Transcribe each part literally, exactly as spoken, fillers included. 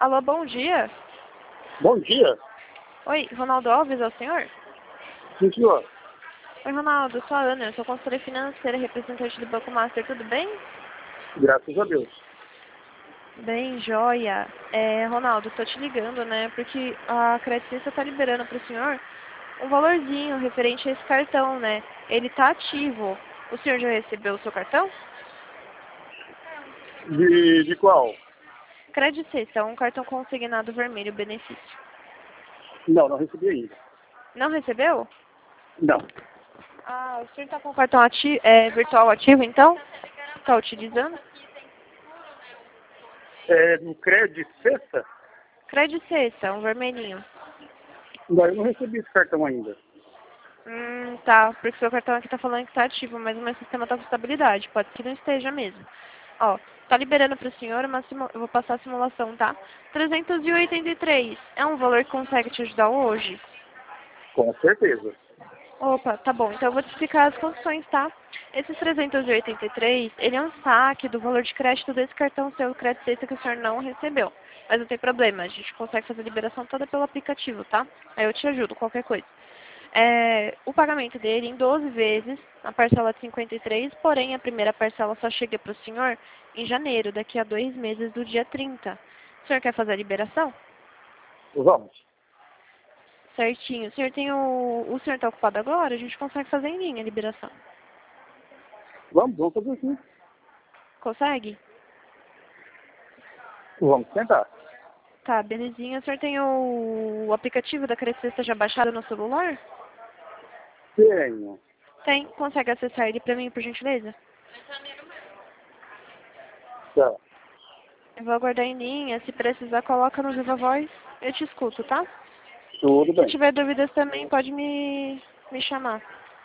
Alô, bom dia. Bom dia. Oi, Ronaldo Alves é o senhor? Sim, senhor. Oi, Ronaldo, sou a Ana, eu sou consultora financeira, representante do Banco Master, tudo bem? Graças a Deus. Bem, joia. É, Ronaldo, estou te ligando, né, porque a Credit Suisse está liberando para o senhor um valorzinho referente a esse cartão, né? Ele está ativo. O senhor já recebeu o seu cartão? De, de qual? Credit Suisse, é um cartão consignado vermelho, benefício. Não, não recebi ainda. Não recebeu? Não. Ah, o senhor está com o cartão ati é, virtual ativo, então? Está utilizando? É, no crédito sexta? Credit Suisse, é um vermelhinho. Não, eu não recebi esse cartão ainda. Hum, tá, porque seu cartão aqui tá falando que tá ativo, mas o meu sistema tá com estabilidade, pode que não esteja mesmo. Ó, tá liberando pro senhor uma simu... eu vou passar a simulação, tá? trezentos e oitenta e três, é um valor que consegue te ajudar hoje? Com certeza. Opa, tá bom, então eu vou te explicar as condições, tá? Esses trezentos e oitenta e três, ele é um saque do valor de crédito desse cartão seu, crédito esse que o senhor não recebeu. Mas não tem problema, a gente consegue fazer a liberação toda pelo aplicativo, tá? Aí eu te ajudo, qualquer coisa. É, o pagamento dele em doze vezes, a parcela de cinquenta e três, porém a primeira parcela só chega para o senhor em janeiro, daqui a dois meses do dia trinta. O senhor quer fazer a liberação? Vamos. Certinho. O senhor tem o. O senhor está ocupado agora? A gente consegue fazer em linha a liberação. Vamos, vamos fazer assim. Consegue? Vamos tentar. Tá, belezinha. O senhor tem o, o aplicativo da Crescesta já baixado no celular? Tenho. Tem. Consegue acessar ele para mim, por gentileza? Tá. Eu vou aguardar em linha. Se precisar, coloca no Viva Voz. Eu te escuto, tá? Tudo Se bem. tiver dúvidas também, pode me, me chamar.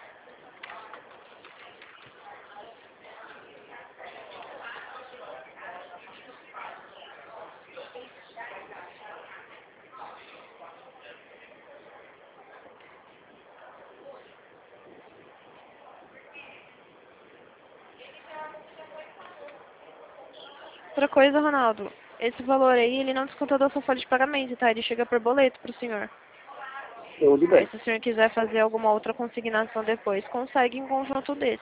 Outra coisa, Ronaldo. Esse valor aí, ele não desconta da sua folha de pagamento, tá? Ele chega por boleto pro senhor. Tudo Aí, bem. se o senhor quiser fazer alguma outra consignação depois, consegue em conjunto desse.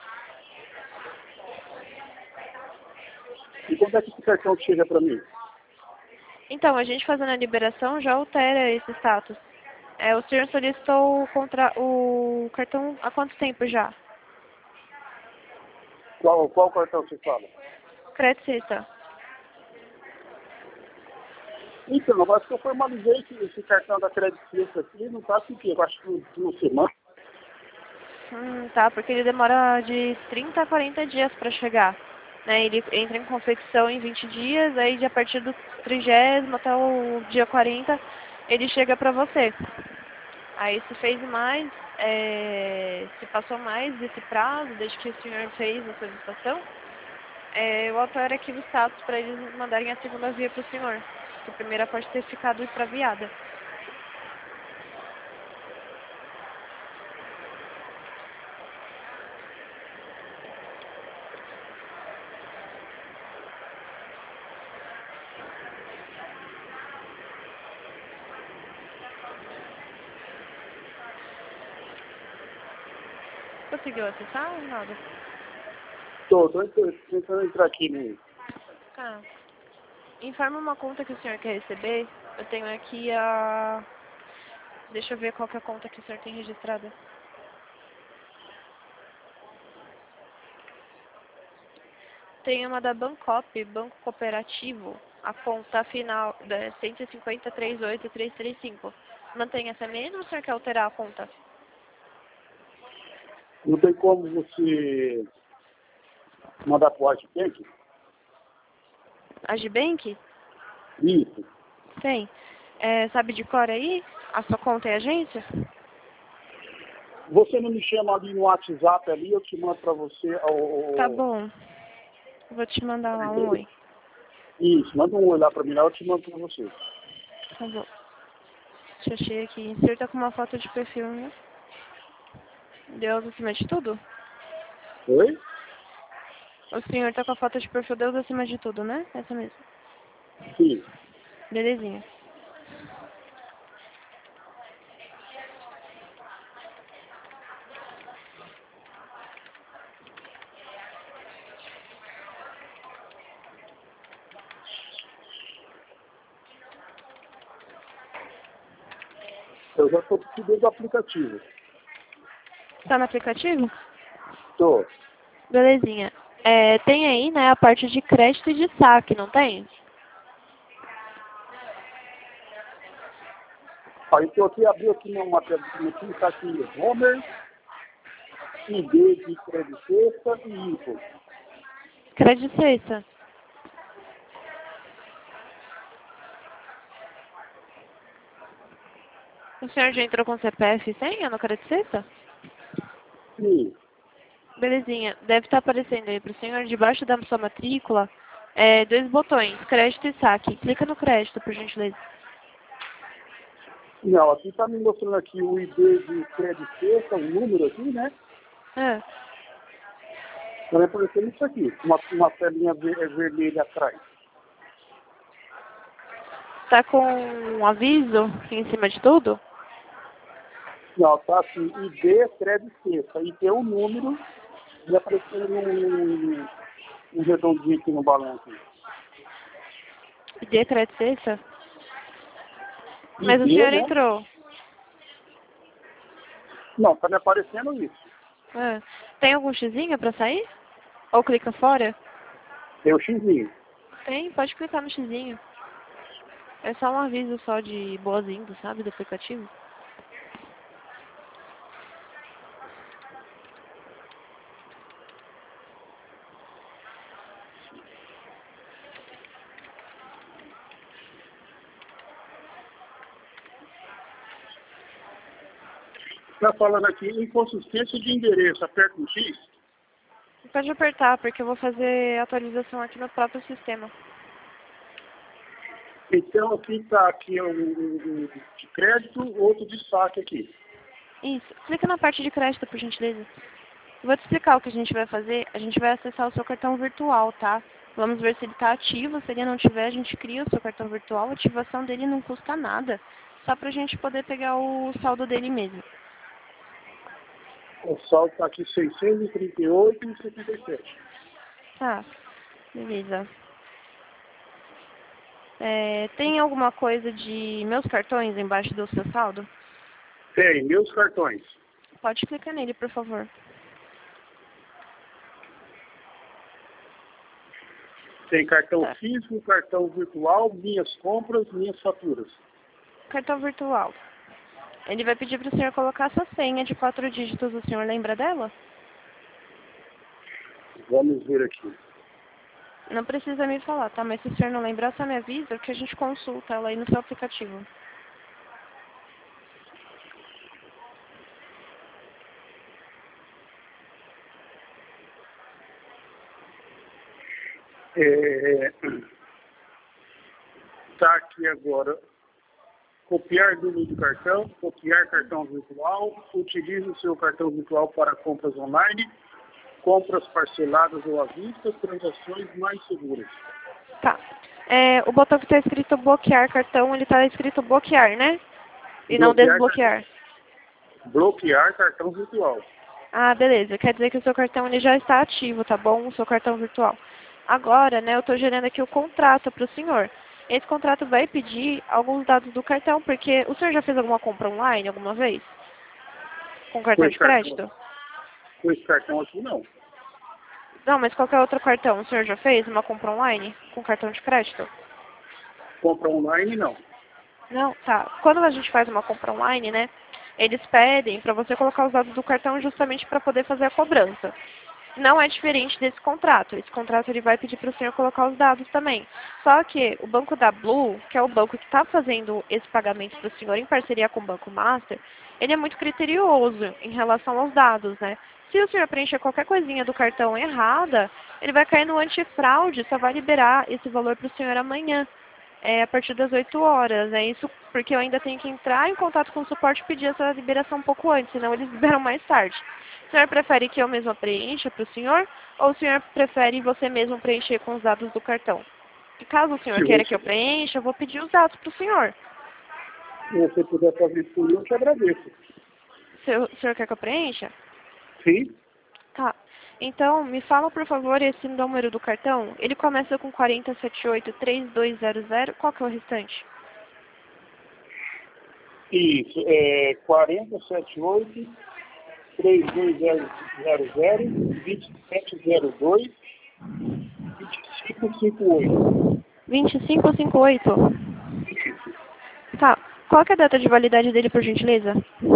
E quando é que esse cartão chega para mim? Então, a gente fazendo a liberação já altera esse status. É, o senhor solicitou o, contra... o cartão há quanto tempo já? Qual, qual cartão você fala? Credicista. Então, eu acho que eu formalizei esse, esse cartão da Credit Suisse aqui, não tá assim, eu acho que uma semana. Hum, tá, porque ele demora de trinta a quarenta dias para chegar. Né? Ele entra em confecção em vinte dias, aí de a partir do trigésimo até o dia quarenta, ele chega para você. Aí se fez mais, é, se passou mais desse prazo, desde que o senhor fez a solicitação, é, eu altero aqui o status para eles mandarem a segunda via para o senhor. Que a primeira pode ter ficado extraviada. Conseguiu acessar, Ronaldo? Tô, tô ent- tentando entrar aqui no... Tá. Informa uma conta que o senhor quer receber. Eu tenho aqui a... Deixa eu ver qual que é a conta que o senhor tem registrada. Tem uma da Bancop, Banco Cooperativo. A conta final é cento e cinquenta, trinta e oito, trezentos e trinta e cinco. Mantém essa mesma ou o senhor quer alterar a conta? Não tem como você mandar pro Artbank? A Gibank? Isso. Tem. É, sabe de cor aí? A sua conta é agência? Você não me chama ali no WhatsApp ali, eu te mando para você Tá o... bom. Vou te mandar lá um oi. Isso, manda um olhar para mim lá, eu te mando para você. Tá bom. Deixa eu achei aqui. O senhor tá com uma foto de perfil, né? Deus acima de tudo? Oi? O senhor tá com a foto de perfil Deus acima de tudo, né? Essa mesmo. Sim. Belezinha. Eu já estou precisando do aplicativo. Tá no aplicativo? Estou. Belezinha. É, tem aí, né, a parte de crédito e de saque, não tem? Aí estou aqui, abri aqui uma matéria, aqui, está aqui Homer, I D de crédito sexta e info. Crédito sexta. O senhor já entrou com C P F e senha no crédito sexta? Sim. Belezinha. Deve estar aparecendo aí para o senhor, debaixo da sua matrícula, é, dois botões, crédito e saque. Clica no crédito, por gentileza. Não, aqui está me mostrando aqui o I D de crédito sexta, o número aqui, né? É. Está me aparecendo isso aqui, uma, uma telinha ver, vermelha atrás. Tá com um aviso em cima de tudo? Não, está assim, I D crédito sexta, e tem um número e aparecendo um, um redondinho aqui no balão aqui. De crédito sexta? Mas o I D, senhor né? entrou. Não, está me aparecendo isso. É. Tem algum xizinho para sair? Ou clica fora? Tem o xizinho. Tem, pode clicar no xizinho. É só um aviso só de boas-vindas, sabe, do aplicativo. Está falando aqui, inconsistência de endereço, aperta no X. Pode apertar, porque eu vou fazer atualização aqui no próprio sistema. Então aqui está aqui um, um de crédito, outro de saque aqui. Isso. Clica na parte de crédito, por gentileza. Eu vou te explicar o que a gente vai fazer. A gente vai acessar o seu cartão virtual, tá? Vamos ver se ele está ativo. Se ele não tiver, a gente cria o seu cartão virtual. A ativação dele não custa nada. Só pra gente poder pegar o saldo dele mesmo. O saldo está aqui seiscentos e trinta e oito e setenta e sete. Tá. Beleza. É, tem alguma coisa de meus cartões embaixo do seu saldo? Tem, meus cartões. Pode clicar nele, por favor. Tem cartão Tá. físico, cartão virtual, minhas compras, minhas faturas. Cartão virtual. Ele vai pedir para o senhor colocar essa senha de quatro dígitos. O senhor lembra dela? Vamos ver aqui. Não precisa me falar, tá? Mas se o senhor não lembrar, só me avisa que a gente consulta ela aí no seu aplicativo. É, tá aqui agora. Copiar número de cartão, copiar cartão virtual, utilize o seu cartão virtual para compras online, compras parceladas ou à vista, transações mais seguras. Tá. É, o botão que está escrito bloquear cartão, ele está escrito bloquear, né? E não Bloquear desbloquear. cartão, bloquear cartão virtual. Ah, beleza. Quer dizer que o seu cartão ele já está ativo, tá bom? O seu cartão virtual. Agora, né, eu estou gerando aqui o contrato para o senhor. Esse contrato vai pedir alguns dados do cartão, porque o senhor já fez alguma compra online alguma vez? Com cartão Com de esse cartão, crédito? com esse cartão aqui, não. Não, mas qualquer outro cartão, o senhor já fez uma compra online com cartão de crédito? Compra online, não. Não? Tá. Quando a gente faz uma compra online, né, eles pedem para você colocar os dados do cartão justamente para poder fazer a cobrança. Não é diferente desse contrato. Esse contrato ele vai pedir para o senhor colocar os dados também. Só que o banco da Blue, que é o banco que está fazendo esse pagamento para o senhor em parceria com o Banco Master, ele é muito criterioso em relação aos dados, né? Se o senhor preencher qualquer coisinha do cartão errada, ele vai cair no antifraude, só vai liberar esse valor para o senhor amanhã, é, a partir das oito horas. É isso porque eu ainda tenho que entrar em contato com o suporte e pedir essa liberação um pouco antes, senão eles liberam mais tarde. O senhor prefere que eu mesma preencha para o senhor ou o senhor prefere você mesmo preencher com os dados do cartão? E caso o senhor Se queira você- que eu preencha, eu vou pedir os dados para o senhor. Se você puder fazer isso por mim, eu te agradeço. Se o senhor quer que eu preencha? Sim? Tá. Então, me fala, por favor, esse número do cartão. Ele começa com quatro zero sete oito, três dois zero zero. Qual que é o restante? Isso, é quatro sete oito, três dois zero zero, dois sete zero dois, dois cinco cinco oito. vinte e cinco cinquenta e oito. Tá. Qual que é a data de validade dele, por gentileza?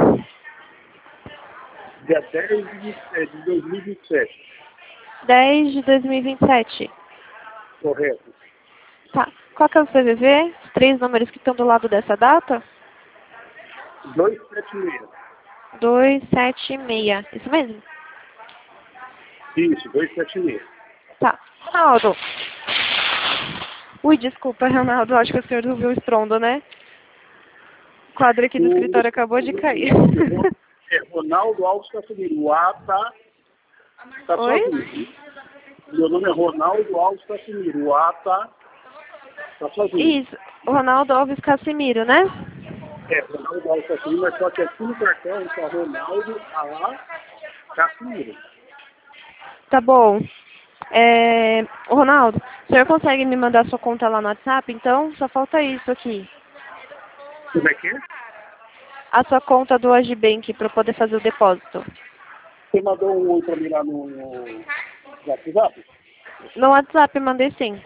Dia dez de, é, de dois mil e vinte e sete. dez de dois mil e vinte e sete. Correto. Tá. Qual que é o C V V? Os três números que estão do lado dessa data? duzentos e setenta e seis. dois sete seis. Isso mesmo? Isso, duzentos e setenta e seis. Tá. Ronaldo. Ui, desculpa, Ronaldo. Acho que o senhor ouviu o estrondo, né? O quadro aqui do O- escritório acabou de cair. É Ronaldo Alves Casimiro. O A tá, tá Oi? sozinho. Meu nome é Ronaldo Alves Casimiro. O A tá, tá sozinho. Isso. O Ronaldo Alves Casimiro, né? É, Ronaldo Alves Casimiro, mas só que aqui no cartão está Ronaldo A. Casimiro. Tá bom. É... Ô, Ronaldo, o senhor consegue me mandar sua conta lá no WhatsApp? Então, só falta isso aqui. Como é que é? A sua conta do Agibank para eu poder fazer o depósito. Você mandou um oi pra mim lá no, no WhatsApp? No WhatsApp, mandei sim.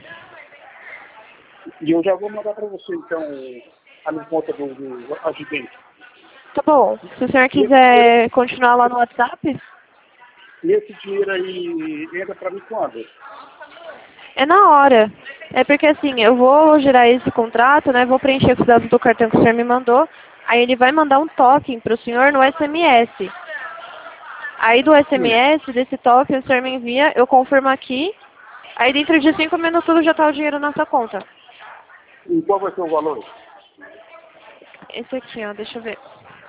E eu já vou mandar para você, então, a minha conta do, do Agibank. Tá bom. Se o senhor quiser continuar lá no WhatsApp, E esse dinheiro aí entra para mim quando? é na hora. É porque assim, eu vou gerar esse contrato, né? Vou preencher os dados do cartão que o senhor me mandou. Aí ele vai mandar um token para o senhor no S M S. Aí do S M S, desse token, o senhor me envia, eu confirmo aqui. Aí dentro de cinco minutos já está o dinheiro na sua conta. E qual vai ser o valor? Esse aqui, ó, deixa eu ver.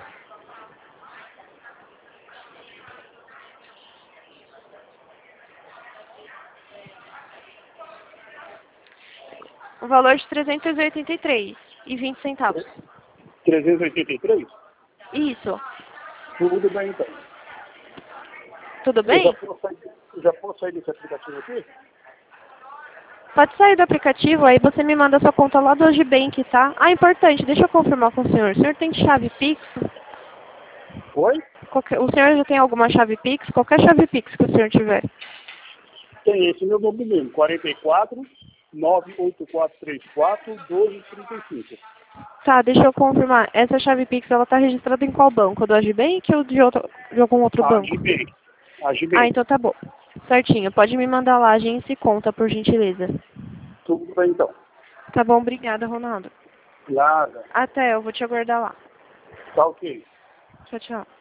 O valor de trezentos e oitenta e três e vinte centavos. trezentos e oitenta e três? Isso. Tudo bem, então. Tudo Eu bem? já posso sair, eu já posso sair desse aplicativo aqui? Pode sair do aplicativo, aí você me manda a sua conta lá do Agibank, tá? Ah, importante, deixa eu confirmar com o senhor. O senhor tem chave Pix? Oi? Qualquer- o senhor já tem alguma chave Pix? Qualquer chave Pix que o senhor tiver. Tem esse meu nome mesmo, quarenta e quatro, nove oito quatro três quatro, doze trinta e cinco. Tá, deixa eu confirmar. Essa chave Pix, ela tá registrada em qual banco? Do Agibank ou de, outro, de algum outro banco? Agibank. Ah, Agibank. então tá bom. Certinho. Pode me mandar lá, agência e conta, por gentileza. Tudo bem, então. Tá bom, obrigada, Ronaldo. Nada. Até, eu vou te aguardar lá. Tá ok. Tchau, tchau.